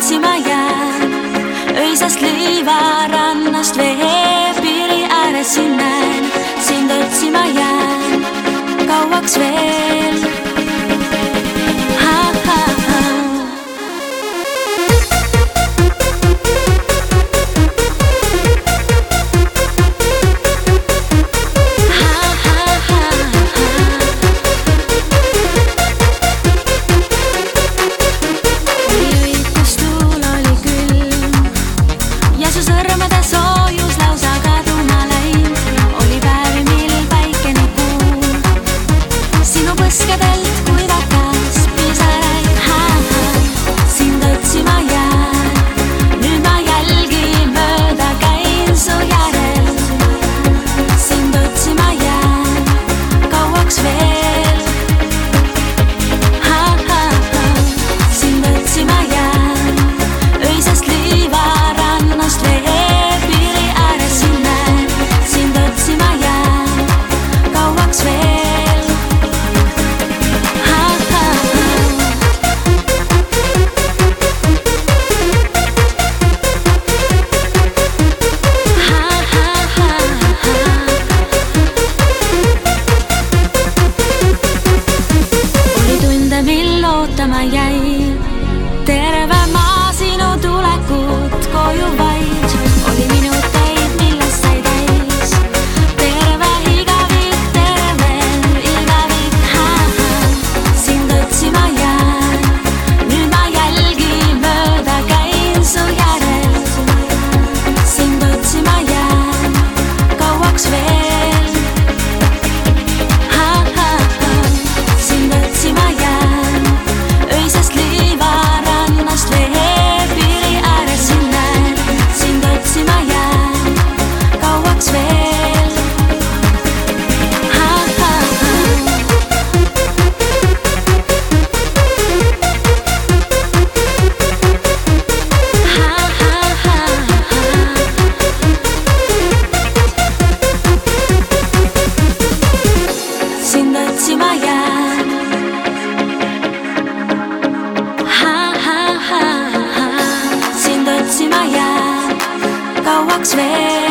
otsima jään. Öisest liivarannast veepiiri ääres siin näen. Sind otsima jään kauaks veel. Ootama jäi terve maa sinu tulekut koju vaid. Oli minuteid, milles sai täis terve igavik, terve igavik. Sind otsima jään, nüüd ma jälgi mööda käin su järel. Sind otsima jään kauaks veel. Sind otsima jään öisest liivarannast veepiiri ääres siin näen. Sind otsima jään kauaks veel. Sind otsima jään. Sind otsima jään kauaks veel.